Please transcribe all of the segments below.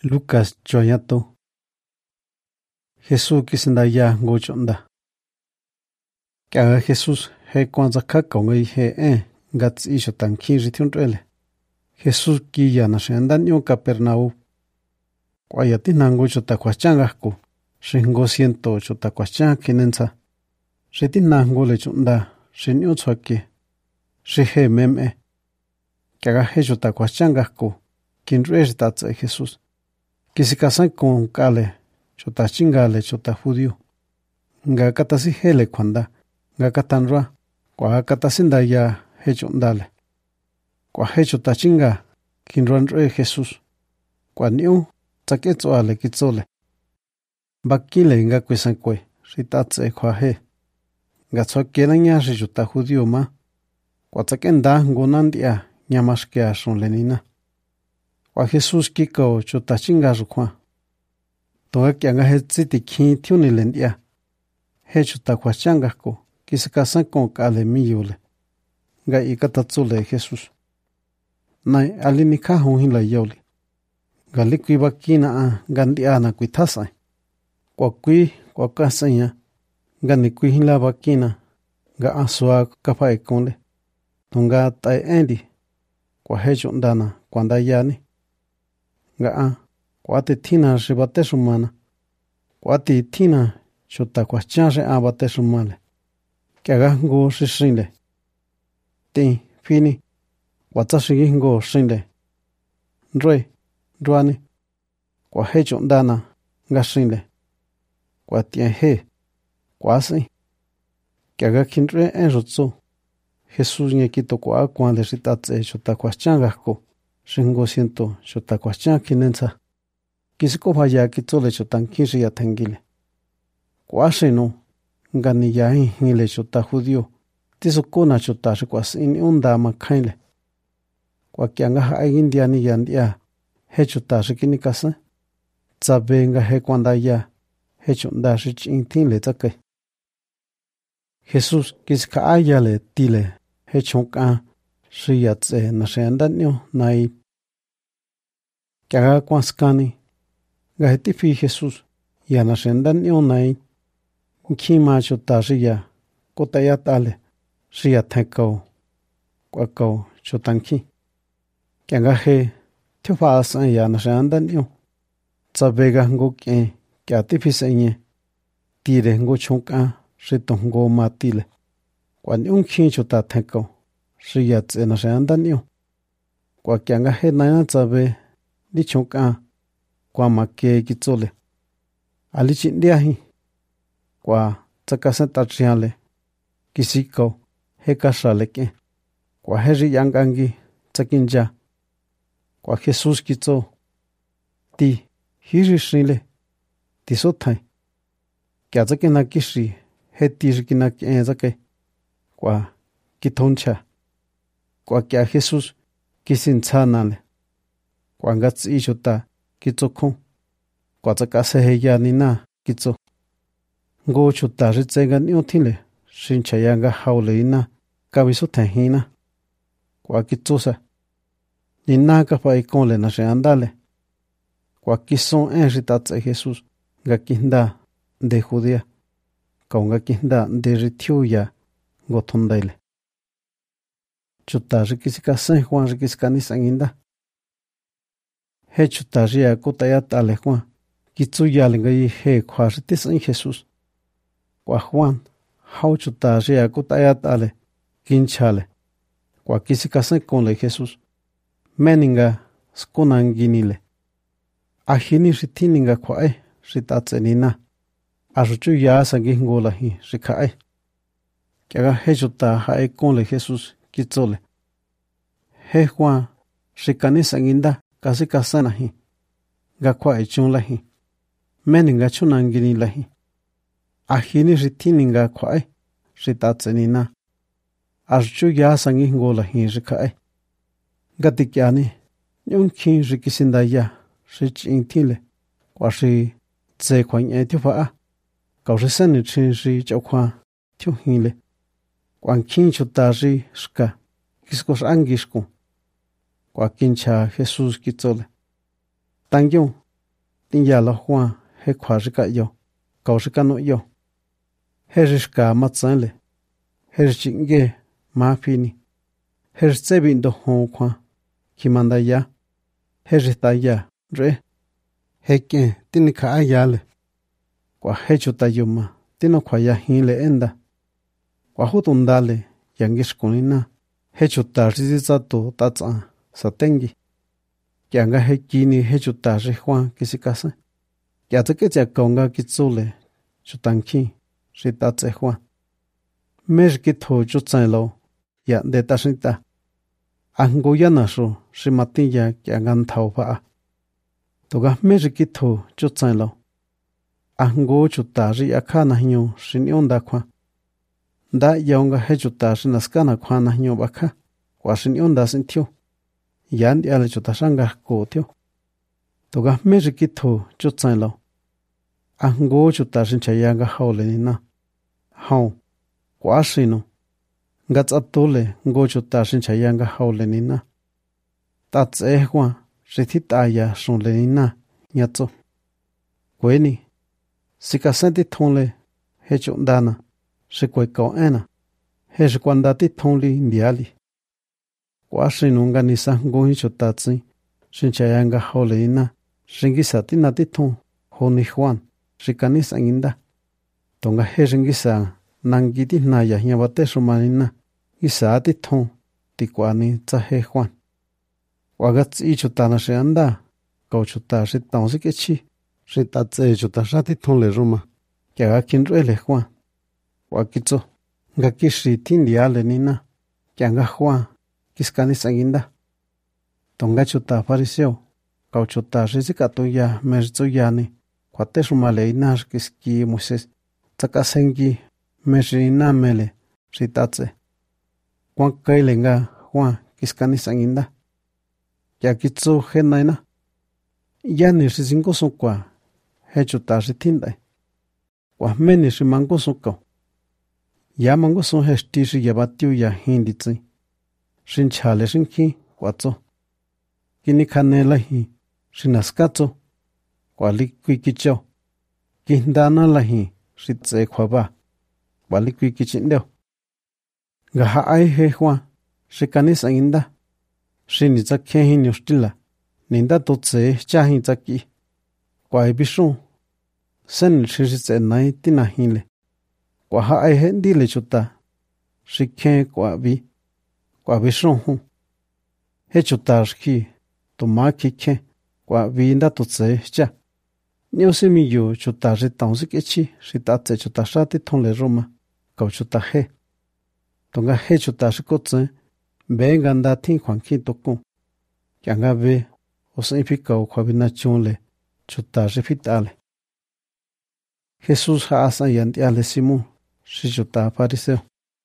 Lucas choyato. Jesús kisindaya ngochonda. Kya Jesús he kwanza kaka ngai he ngats isho tankin ritiunrele. Jesús kiya na shendanyo Capernaum. Kwayati nango chota kwachangako. Shingo siento chota kwachang kinensa. Sheti nango le chunda. Shinyo chwake. Shihe meme. Kya he chota kwachangako. Kinre tatse Jesús. Kisikasan con kale. Chota chingale chota judío. Nga katasi hele kwanda. Nga katanra. Kwa katasinda ya hechondale. Kwa hechota chinga. Kinranre Jesús. Kwa niu. Taketso ale kitsole. Bakile nga kwesankwe. Ritatse kwa he. Nga tswakela nya chota judío ma. Kwa takenda ngonandia. Nyamashkea son lenina. Kwa Jesús kiko chota chinga rukwa. Toga kya nga he tsiti khin tiuni lendia. He chota kwa changa ko. Kisikasan con kale miyole. Nga ikatatsule Jesús. Nai alinika hunhin la yoli. Nga likwi bakina gandia na kuitasai. Kwa kasanya. Nga nikwi hila bakina. Nga aswa kapai konle. Tunga tai endi. Kwa hecho ndana kwanda yani. Nga kwa te tina ribate sumana. Kwa te tina chota kwa chanre abate sumale. Kya ngo shishinle. Ti fini. Kwa tashigi ngo shinle. Ndre. Ndwani. Kwa hecho ndana nga shinle. Kwa tien he. Kwa si. Kya kinre enrotso. Jesús nye kito kwa kwande ritatse chota kwa changa ko. Shingo siento chota kwa changa kinensa. Kisiko vaya kitole chotan kinri ya tengile. Kwa sheno. Nga ni yahi hile chota judío. Tiso kona chota shikwas ini unda makaile. Kwa kia nga hai india ni yandia. He chota shikini kasa. Tsabe nga he kwanda ya. He chonda shichintin le take. Jesús kisika ayale tile. He chonka. Shiyatse na shendanyo nai. Kia kwanskani. Nga he tifi Jesús. Ya na shendanyo nai. Nkima chota riya. Kota ya tale. Riya theko. Kwa ko chotanki. Kia nga he. Tifa asan ya na shendanyo. Tsabega ngo kien. Kia tifi senye. Tire ngo chonka. Rito ngo matile. Kwa nyungki chota theko. Riya tse na shendanyo. Kwa kia nga he naya tsabe. Di chonka. Kwa make kitsole. Ali chindiahi. Kwa tsakasan tachiale. Kisiko. He kashaleke. Kwa heri yangangi. Tsakinja. Kwa Jesús kitso. Ti. Hiri shinle. Tiso thai. Kya tsakina kishi. He tirikina kien zake. Kwa kitoncha. Kwa kya Jesús. Kisin tsanale. Kwa ngatsi ishota. Kitso kong. Kwa tsakase he yanina. Kitso. Ngo chuta ritsenga niotile. Shinchaya nga haule ina. Kawiso tenhina. Kwa kitsosa. Nina kapa ikonle na andale. Kwa kison ritatse Jesús. Nga kinda de Judea. Kwa nga kinda de ritiuya. Ngo tondaile. Chuta rikisika sen Juan rikisika nisanginda. He chuta ria kutaya tale Juan. Kitsu yale nga he kwa ritisan Jesús. Kwa Juan. Hau chuta ria kutaya tale. Kinchale. Kwa kisika sen konle Jesús. Meninga skunanginile. Ahini ritininga kwa ritatse nina. Aruchu ya sangi ngola hi rikae. Kya he chuta hae konle Jesús kitsole. He Juan rikani sanginda kasika sana hi. Nga kwa chunla hi. Meninga chunanginila hi. Ahini ritininga kwa ritatse nina. Aruchu ya sangi ngola hi rikae. Gatikyani, nyungki rikisinda ya, richintile, kwa ri tse kwa nye tifa kwa risani chin ri chokwa tiuhile, kwa nkin chuta ri shka, kiskos angishko, kwa kincha Jesús kitsole. Tangyo, tin ya lo hoa he khóa rì cả yo cầu rì cả nội yo he rì cả mắt sáng lệ he rì chính ghê má phi ni he rì chế bình đồ hồ khoa khi mà đại ya he rì ta ya rễ he kê tin khá ya lệ quả he chú ta yum mà tin nó khóa ya hi lệ enda quả hút tung đa lệ yang ghê skunina he chú ta rì ra tổ ta chả sa tengi kya nga he kini he chú ta rì hoa kisi kasa kya thế cái chả cầu nga kí chú lệ chú tăng khi rì ta chế hoa mê rì kí thô chú chai lâu ya để ta sinh ta anh ngô ya na su rì mặt tin ya kya ngan thâu phá tô gà mê rì kí thô chú chai lâu anh ngô chú ta rì ya khá na hiyo rì nion da khoa đã yao nga he chú ta rì naska na khoa na hiyo bá khá quả rì nion da sinh thiêu yan ya le chú ta sang ga cổ thiêu tô gà mê rì kí thô chú chai lâu anh ngô chú ta rì chai ya nga hao le ni na hao quả rì no nga tsa tô le ngô chú ta rì chai ya nga hao le ni na ta tse hoa rì thi ta ya son le ni na nya tso quê ni si ka sen ti thong le he chú da na rì quê cầu na he rì quan da ti thong li ndia li quả rì no nga ni sa ngô hi chú ta tsi rì chai ya nga hao le ni na rì ngi sa ti na ti thong ho ni Juan rì ka ni sa nginda tô nga he rì ngi sa nang gi ti na ya nya ba te su ma ni na i sa ti thong ti quả ni tsa he Juan quả ga tsi chú ta na rì anda cầu chú ta rì tông si ke chi rì ta tse chú ta sa ti thong le ruma kya ga kin rue le Juan quả ki tso nga ki rì ti ndia le ni na kya nga Juan kis ka ni sa nginda tô nga chú ta fariseo cầu chú ta rì si ka to ya me rì tso ya ni quả te su ma le na kis ki Moises tsa ka sengi me rì na me le rì ta tse quan cây le nga Juan kis ka ni sa nginda kya ki tso he nai na ya ni rì singo son quả he chú ta rì tin dai quả me ni rì mango son cầu ya mango son he sti rì ya ba tiu ya hin di tsi shin cha le shin ki quả tso kini khane la hi shin aska tso quả li quy ki cho ki nda na la hi rì tse khwa ba quả li quy ki chin deo ga ha ai he Juan rì ka ni sa nginda shin ni tsa khe hi ni stila ninda to tse cha hi tsa ki quả bi shon sen rì rì tse nai ti na hi le quả ha ai he di le chú ta rì khe quả bi shon hu he chú ta rì to ma ki khe quả bi nda to tse cha nếu se mi yu chú ta rì tông si ke chi rì ta tse chú ta sa ti thong le roma cầu chú ta he to nga he chú ta rì ko tse be ganda thi khoang khi to ko kya nga ve o se phi cầu khwa bi na chon le chú ta rì phi ta le Jesús ha asa yan ti ale Simón rì chú ta fariseo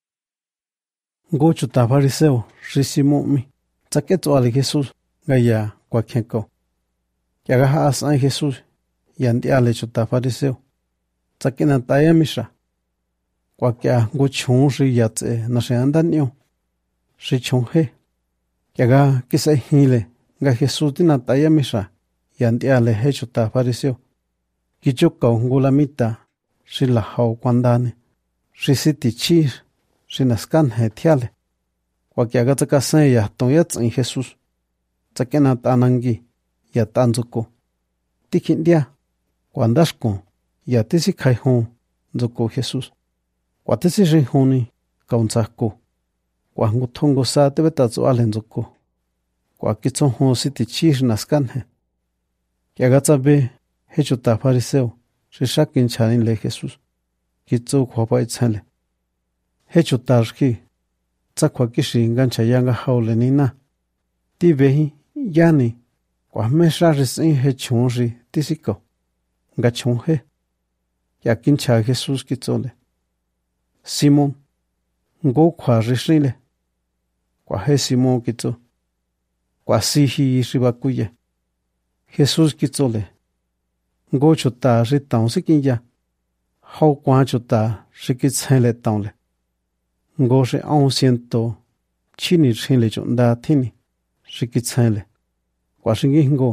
ngô chú ta fariseo rì Simón mi tsa ke tso ale Jesús nga ya kwa khen ko kya ga ha asa Jesús yan ti ale chú ta fariseo tsa ke na ta ya mi sha kwa kya ngô chon rì ya tse na se andan yo rì chon he kya ga ki se hi le nga Jesús ti na ta ya mi sha yan ti ale he chú ta fariseo ki cho cầu ngô la mita rì la hao quan da ne rì si ti chi rì na scan he thia le kwa kya ga tsa ka se ya tong ya tsin Jesús tsa ke na ta nangi ya tan zu ko ti khin dia kwa ndas ko ya ti si khai hon zu ko Jesús kwa ti si ri hon ni kaun tsa ko kwa ngu thong go sa te beta zu alen zu ko kwa ki chon hon si ti chi rì na scan he kya ga tsa be he chú ta fariseo rì sha kin chanin le Jesús ki tso khwa pa ichale he chú ta rì tsa khwa ki shi ngan cha ya nga hao le ni na ti ve hi ya ni kwa me sha rì sin he chon rì ti si ko nga chon he ya kin cha Jesús ki tso le Simón ngô khwa rì shi le kwa he Simón ki tso kwa si hi rì ba ku ye Jesús ki tso le ngô chú ta rì tông si kin ya hao quan chú ta rì ki chen le tông le ngô rì on siento chi ni chen le chon da thi ni rì ki chen le quả rì ngi ngô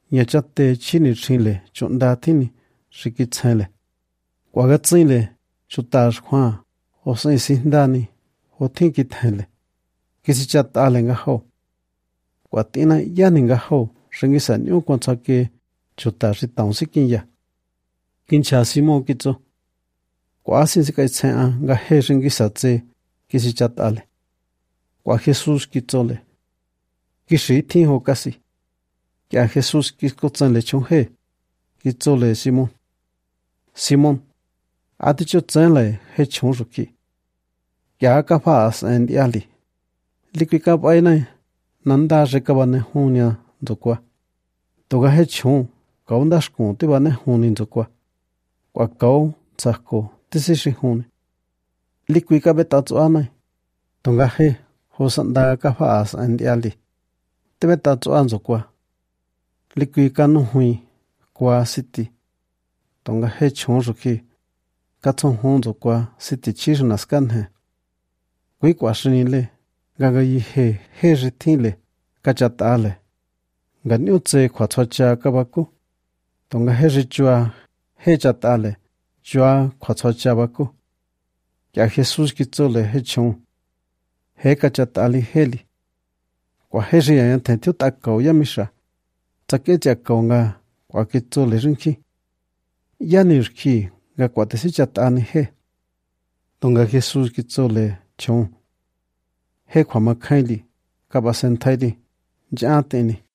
nhà chắc tê chi nị xin lệ chọn đa thế nị sĩ kít sai lệ quả gắt dây lệ chút ta hoa hồ sinh xin đa nị hồ thiên kít hay lệ kí sĩ chát ta lệ ngã hậu quả tí na ya nị ngã hậu sinh kí sản yêu quan sát kê chút ta sĩ tòng sĩ kinh ya kinh cha sĩ mô kít cho quả xin sĩ cái sai à ngã hệ sinh kí sát dê kí sĩ chát ta lệ quả Jesus kít cho lệ kí sĩ thiên hồ cá sĩ que a Jesús que cotzan le chonje que le Simón a dicho tzan le he chonjuki que a capas en diali liquika baina nanda rekabane hunya dokwa toga he chon kaundas kon te bane hunin dokwa kwa kau tsako tisi hun liquika betatsu ana tonga he hosanda capas en diali te betatsu anzokwa liquid cano hui qua city tonga he chon ruki katon hondo qua city chir naskan he kui kwa shinile gaga yi he ritile kachatale ganyu tse kwa tsacha kabaku tonga he richua he chatale chua kwa tsacha baku ya Jesus kitzole he chon he kachatali heli kwa he ri ya tentiu takau ya misha take cha konga kwa kitso le rinki yanir ki ga kwa te si chat ani he tonga Jesus kitso le chon he kwa ma khaili ka ba sen thaili ja teni